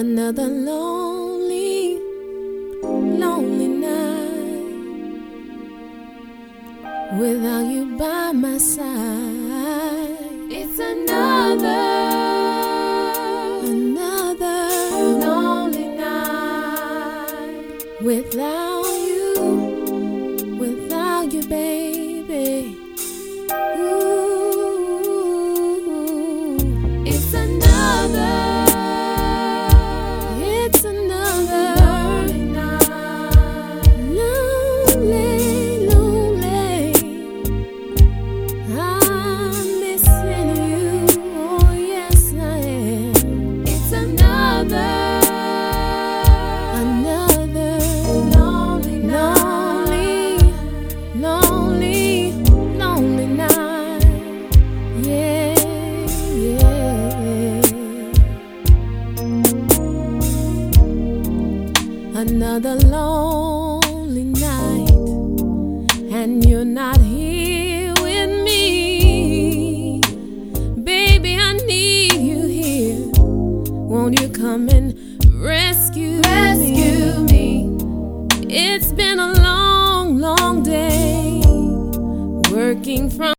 Another lonely, lonely night without you by my side. It's another lonely night without you, baby. Ooh, it's another lonely night. Lonely, lonely. I'm missing you. Oh yes, I am. It's another lonely night. Lonely, lonely night. Yeah, yeah. Another lonely night, and you're not here with me. Baby, I need you here. Won't you come and rescue me? It's been a long, long day working from